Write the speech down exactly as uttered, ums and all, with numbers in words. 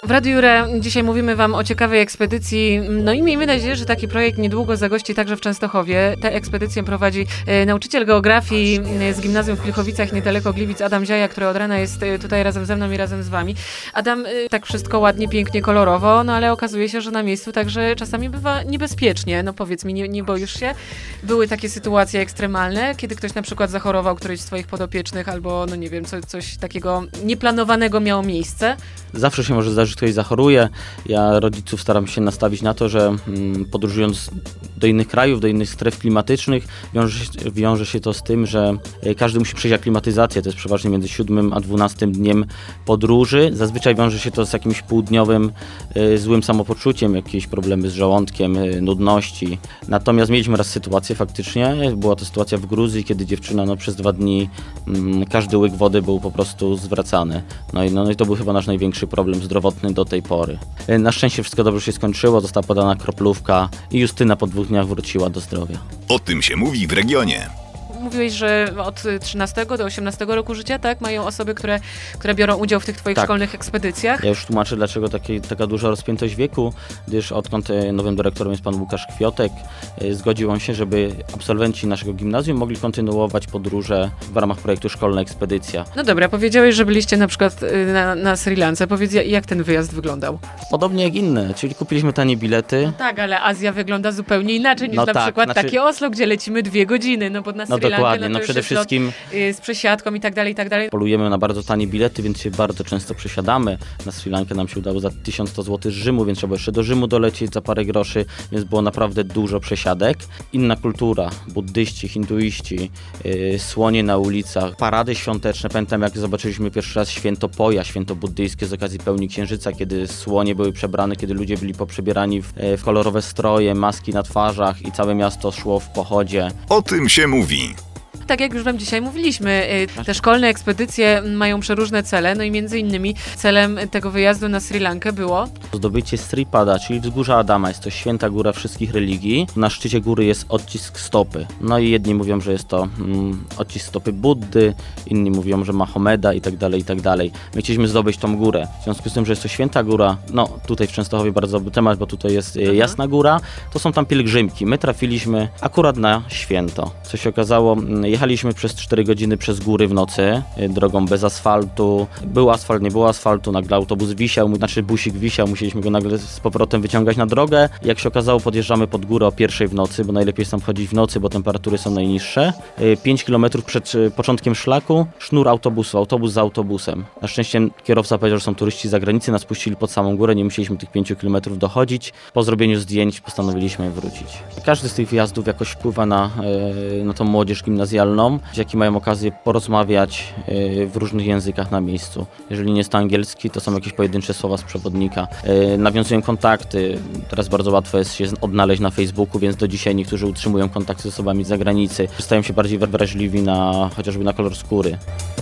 W Radiu Jure dzisiaj mówimy wam o ciekawej ekspedycji, no i miejmy nadzieję, że taki projekt niedługo zagości także w Częstochowie. Tę ekspedycję prowadzi e, nauczyciel geografii e, z gimnazjum w Pilchowicach, niedaleko Gliwic, Adam Ziaja, który od rana jest e, tutaj razem ze mną i razem z wami. Adam, e, tak wszystko ładnie, pięknie, kolorowo, no ale okazuje się, że na miejscu także czasami bywa niebezpiecznie. No powiedz mi, nie, nie boisz się? Były takie sytuacje ekstremalne, kiedy ktoś na przykład zachorował, któryś z twoich podopiecznych, albo no nie wiem, co, coś takiego nieplanowanego miało miejsce? Zawsze się może zdarzyć, że ktoś zachoruje. Ja rodziców staram się nastawić na to, że mm, podróżując do innych krajów, do innych stref klimatycznych, wiąże, wiąże się to z tym, że każdy musi przejść aklimatyzację. To jest przeważnie między siódmym a dwunastym dniem podróży. Zazwyczaj wiąże się to z jakimś półdniowym y, złym samopoczuciem, jakieś problemy z żołądkiem, y, nudności. Natomiast mieliśmy raz sytuację faktycznie. Była to sytuacja w Gruzji, kiedy dziewczyna no, przez dwa dni y, każdy łyk wody był po prostu zwracany. No i, no, no i to był chyba nasz największy problem zdrowotny do tej pory. Na szczęście wszystko dobrze się skończyło, została podana kroplówka i Justyna po dwóch dniach wróciła do zdrowia. O tym się mówi w regionie. Mówiłeś, że od trzynastego do osiemnastego roku życia, tak? Mają osoby, które, które biorą udział w tych twoich tak. szkolnych ekspedycjach? Ja już tłumaczę, dlaczego taki, taka duża rozpiętość wieku, gdyż odkąd nowym dyrektorem jest pan Łukasz Kwiotek, zgodził on się, żeby absolwenci naszego gimnazjum mogli kontynuować podróże w ramach projektu Szkolna Ekspedycja. No dobra, powiedziałeś, że byliście na przykład na, na Sri Lance. Powiedz, jak ten wyjazd wyglądał? Podobnie jak inne, czyli kupiliśmy tanie bilety. No tak, ale Azja wygląda zupełnie inaczej niż no na tak, przykład znaczy... takie Oslo, gdzie lecimy dwie godziny, no bo na Sri No Lankę, dokładnie, no, no to przede wszystkim z przesiadką i tak dalej, i tak dalej. Polujemy na bardzo tanie bilety, więc się bardzo często przesiadamy. Na Sri Lankę nam się udało za tysiąc sto złotych z Rzymu, więc trzeba jeszcze do Rzymu dolecieć za parę groszy, więc było naprawdę dużo przesiadek. Inna kultura, buddyści, hinduiści, yy, słonie na ulicach, parady świąteczne. Pamiętam, jak zobaczyliśmy pierwszy raz święto Poja, święto buddyjskie z okazji pełni księżyca, kiedy słonie były przebrane, kiedy ludzie byli poprzebierani w, w kolorowe stroje, maski na twarzach i całe miasto szło w pochodzie. O tym się mówi. Tak jak już wam dzisiaj mówiliśmy, te szkolne ekspedycje mają przeróżne cele, no i między innymi celem tego wyjazdu na Sri Lankę było zdobycie Sripada, czyli wzgórza Adama. Jest to święta góra wszystkich religii. Na szczycie góry jest odcisk stopy. No i jedni mówią, że jest to mm, odcisk stopy Buddy, inni mówią, że Mahomeda i tak dalej, i tak dalej. My chcieliśmy zdobyć tą górę. W związku z tym, że jest to święta góra, no tutaj w Częstochowie bardzo dobry temat, bo tutaj jest mhm. Jasna Góra, to są tam pielgrzymki. My trafiliśmy akurat na święto. Co się okazało, jechaliśmy przez cztery godziny przez góry w nocy, drogą bez asfaltu. Był asfalt, nie było asfaltu, nagle autobus wisiał, znaczy busik wisiał, musieliśmy go nagle z powrotem wyciągać na drogę. Jak się okazało, podjeżdżamy pod górę o pierwszej w nocy, bo najlepiej jest tam chodzić w nocy, bo temperatury są najniższe. pięć kilometrów przed początkiem szlaku, sznur autobusu, autobus za autobusem. Na szczęście kierowca powiedział, że są turyści z zagranicy, nas puścili pod samą górę, nie musieliśmy tych pięciu kilometrów dochodzić. Po zrobieniu zdjęć postanowiliśmy wrócić. Każdy z tych wyjazdów jakoś wpływa na, na tą młodzież gimnazjalną, jaki mają okazję porozmawiać w różnych językach na miejscu. Jeżeli nie jest to angielski, to są jakieś pojedyncze słowa z przewodnika. Nawiązują kontakty. Teraz bardzo łatwo jest się odnaleźć na Facebooku, więc do dzisiaj niektórzy utrzymują kontakty z osobami z zagranicy. Stają się bardziej wrażliwi na chociażby na kolor skóry.